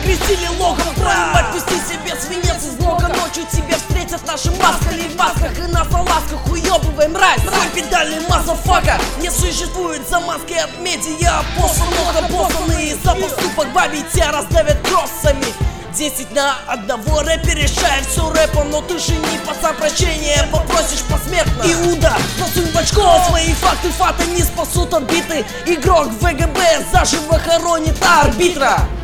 окрестили логом. Проебать, вести себе свинец из блога. Ночью тебя встретят наши маскали в масках и на салазках. Уебывай, мразь, свой педальный мазафака. Не существует за маской от медиа. Много боссаны за поступок бабий тебя раздавят кроссами. 10 на 1 рэпер решает все рэпом. Но ты же не пацан, прощения попросишь посмертно. Иуда, засунь в очко свои факты. Фата не спасут от биты. Игрок ВГБ заживо хоронит арбитра.